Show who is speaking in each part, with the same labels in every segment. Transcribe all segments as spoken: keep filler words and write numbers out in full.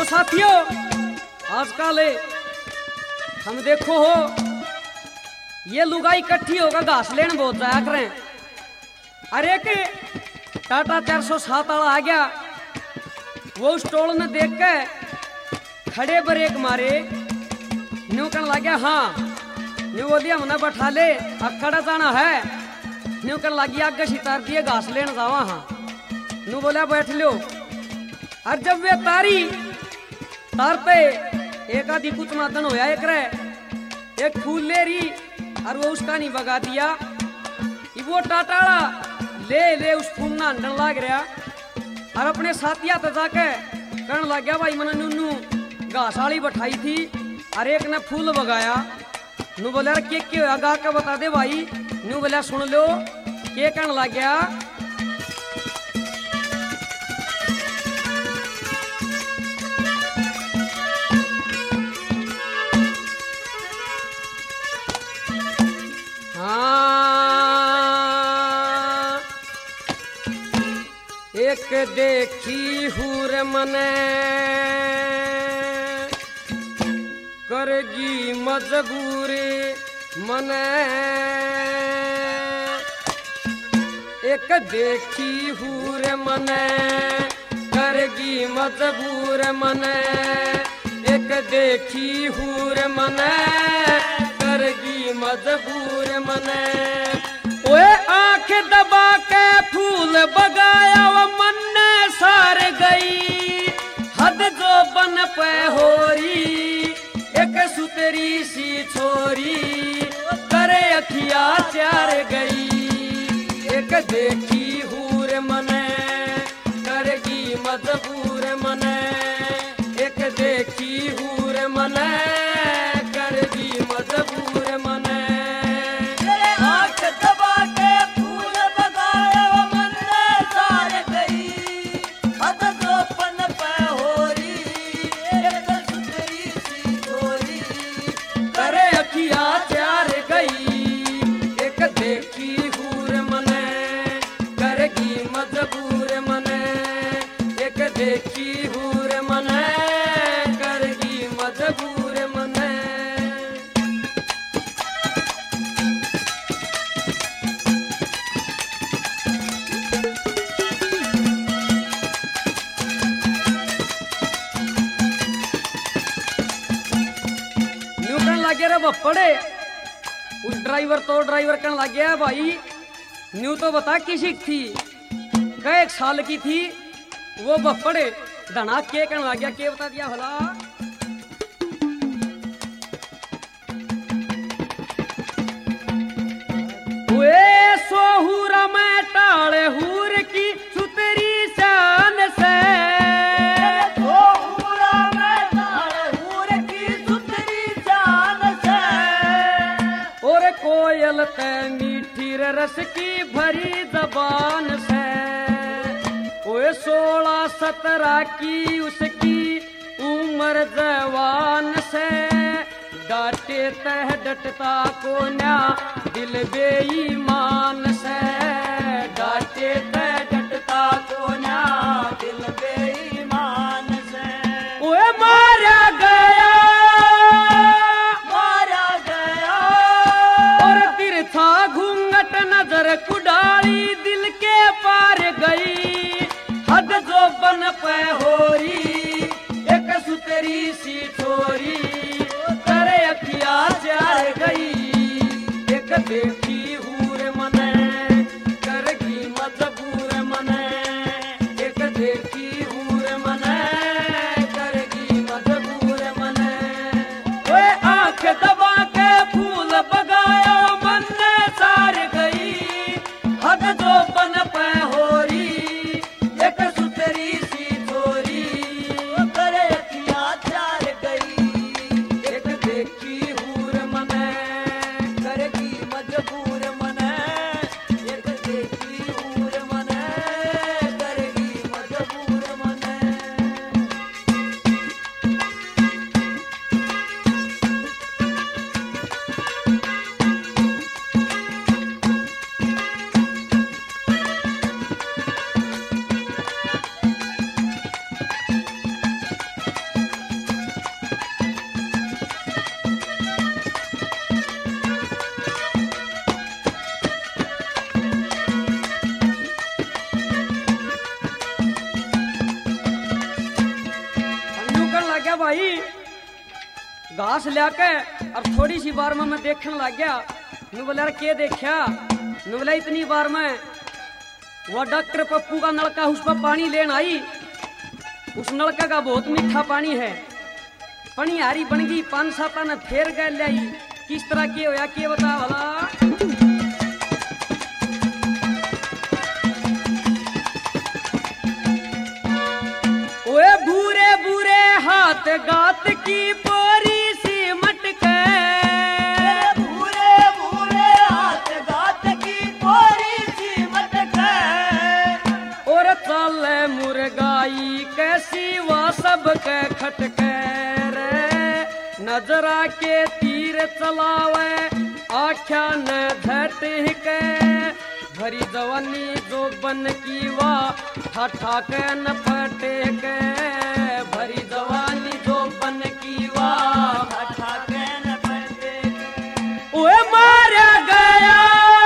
Speaker 1: साथियों आजकल हम देखो हो ये लुगाई इकट्ठी होकर घास लेने बहुत जाया करें। अरे के टाटा चार सौ सात वाला आ गया, वो स्टॉल ने देख के खड़े ब्रेक मारे, न्यू कहने लग गया हाँ न्यू बोलिए हमने बैठा ले अखड़ा जाना है। न्यू कहने लगी आगे सितार दिए घास लेने जावा हाँ। न्यू बोला बैठ लो। और जब वे तारी तार पे एक आधी कुछ मादन होया एक रहे एक फूल ले रही और वो उसका नहीं बगा दिया। वो टाटाड़ा ले ले उस फूल ना अंडन लाग रहा और अपने साथिया तो जाके कहने लग गया भाई मैंने नूनू घास वाली बैठाई थी और एक ने फूल बगाया। नू बोला के के आगा का बता दे भाई। नू बोला सुन लो के कहने लग गया एक देखी हूर मने करगी मजबूरी मने। एक देखी हूर मने करगी मजबूर मने। एक देखी हूर मने करगी मजबूर मने। ओए आंख दबा के फूल बगाया वो मन सार गई हद जो बन पे होरी। एक सुतरी सी छोरी करे अखिया चार गई। एक देखी हूर मने करगी मजबूर मने। एक देखी हूर मने करगी मजबूर मने। देखी हूर मने करगी मजबूर मने। न्यू कहने लगे रे बप्पड़े उस ड्राइवर तो ड्राइवर कहने लग गया भाई न्यू तो बता किसी थी कई एक साल की थी वो बप्पड़े धना के कहने लग गया के बता दिया भला। वे सोहूरा में टाले हूर की सुतरी शान से। सोहूरा में टाले हूर की सुतरी शान से। और कोयल ते मीठी रस की भरी जबान से। ओए सोलह सत्रह की उसकी उम्र जवान से। डांटे तह डटता को न्या दिल बेईमान से। डांटे तह डटता को न्या दिल बेईमान से। ओए मारा गया मारा गया और तिरछा घूंघट नजर कुडाली दिल के पार गई हद जो बन पे होरी। एक सुतरी सी छोरी करे अखिया चार गई। एक देखी हूर मने करगी मजबूर मने। एक देखी हूर गया भाई घास लियाके और थोड़ी सी बार में मैं देखने लग गया। नु बोला यार के देखा? नु बोला इतनी बार में वो डॉक्टर पप्पू का नलका उस पर पानी लेन आई। उस नलका का बहुत मीठा पानी है। पानी हारी बन गई पान साता ने फेर गए लाई। किस तरह के होया के बता भला? ओए भूरे भूरे हाथ गात की बोरी सी मटके।
Speaker 2: भूरे भूरे हाथ गात की बोरी सी मटके।
Speaker 1: और चाले मुर्गाई कैसी वह सब के खटके रे। नजरा के तीर चलावे आख्या न झटके। भरी जवानी जो बन की वाह ठाठा के न फटे के। भरी जवानी जो बन की वाह
Speaker 2: ठाठा के न फटे के।
Speaker 1: ओए मारा गया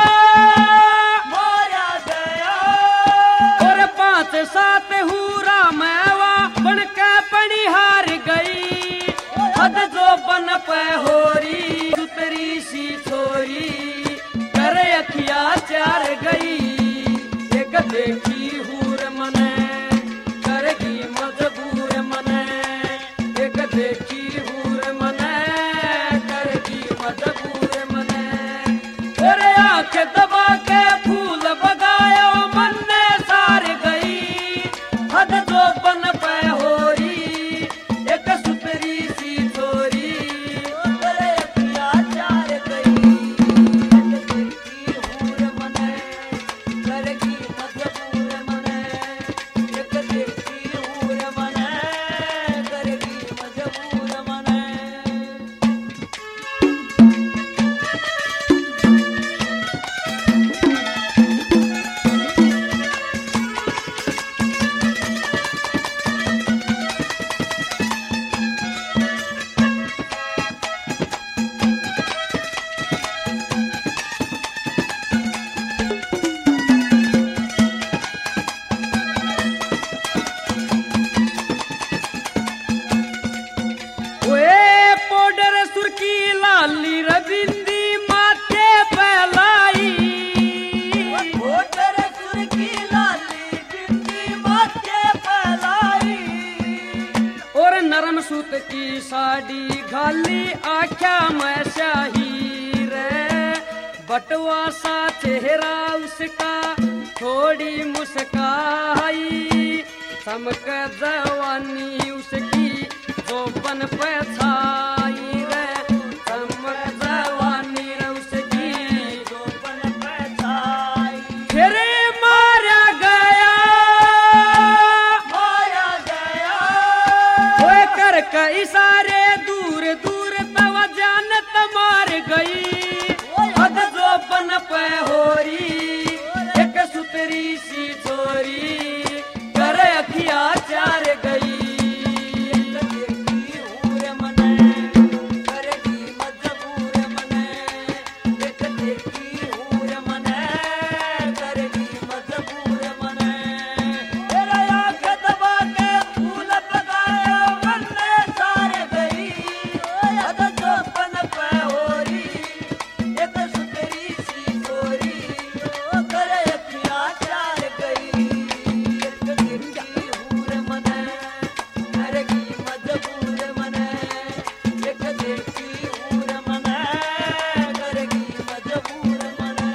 Speaker 2: मारा गया।
Speaker 1: और पांच सात हुरा मैवा बन के पड़ी हार गई। हद जो बन पे होरी सुतरी सी छोरी करे अखिया चार गई। एक देखी हूर मने करेगी मजबूर मने। एक देखी हूर मने करेगी मजबूर मने। और आंख दबा के फूल बगायो मन ने सार गई। हद जो बन पे होरी एक सुतरी सी छोरी
Speaker 2: करे अखिया चार गई। एक देखी हूर मने करेगी मजबूर मने। एक देखी हूर मने करेगी मजबूर मने।
Speaker 1: ओए पाउडर सुर्खी लाली रविंदी माथे पे लाई।
Speaker 2: होठर सुर्खी लाली बिंदी माथे पे लाई।
Speaker 1: और नरम सूत की साड़ी घाली आख्या में शाही रे। बटवा सा चेहरा उसका थोड़ी मुस्काई। चमक जवानी उसकी जो बन पे छाई रे। चमक जवानी रे उसकी
Speaker 2: जो बन पे छाई।
Speaker 1: फिर मारा गया
Speaker 2: मारा गया।
Speaker 1: ओए कर के इशारे दूर दूर तव जानत मार गई। हद जो बन पे होरी एक सुतरी सी छोरी करे अखिया चार गई।
Speaker 2: देखी हूर मने करेगी मजबूर मने। एक देखी हूर मने करेगी मजबूर मने। तेरा आंख दबा के फूल बगाया मन ने सार गई। हद जो बन पे होरी एक सुतरी सी छोरी करे अखिया चार गई। एक देखी हूर मने करेगी मजबूर मने। एक देखी हूर मने करेगी मजबूर मने।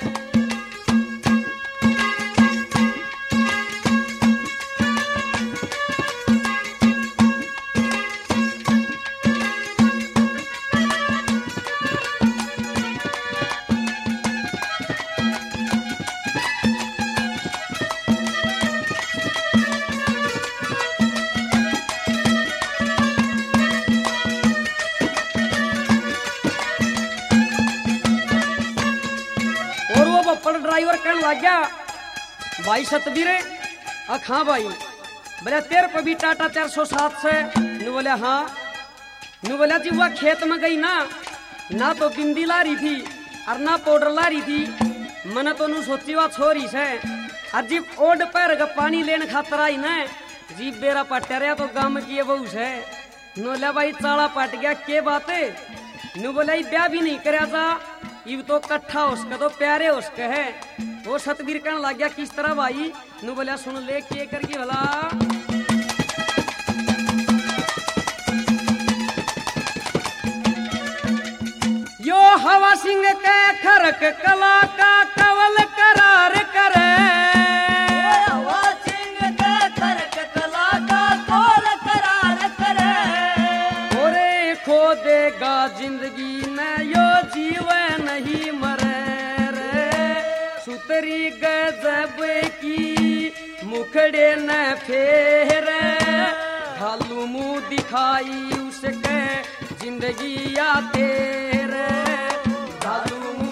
Speaker 1: और वो बप्पड़ ड्राइवर कहने लग गया भाई सतबीरे अख हाँ भाई। बोले तेरे पे भी टाटा चार सौ सात से। नु बोले हाँ। नु बोला जी वह खेत में गई ना ना तो बिंदी ला रही थी और ना पाउडर ला रही थी। मैंने तो नु सोची वा छोरी से अजीब ओड पैर का पानी लेने खातर आई न। जी बेरा पटरिया तो गम किए बहु से नो बोला भाई चाला पट गया के बात है। नु बोला ब्याह भी नहीं करया था, इब तो कट्ठा उसका तो प्यारे उसका है। वो सतबीर कहने लग गया किस तरह भाई। नु बोला सुन ले के करके भला। यो हवा सिंह के खरक कला का कवल करार करे।
Speaker 2: हवा सिंह के खरक कला का कवल करार करे।
Speaker 1: ओरे खो देगा जिंदगी न यो जीव नहीं मरे रे। सुतरी गजब की मुखड़े न फेरे। ढालू मुंह दिखाई उसके जिंदगी या तेरे। ढालू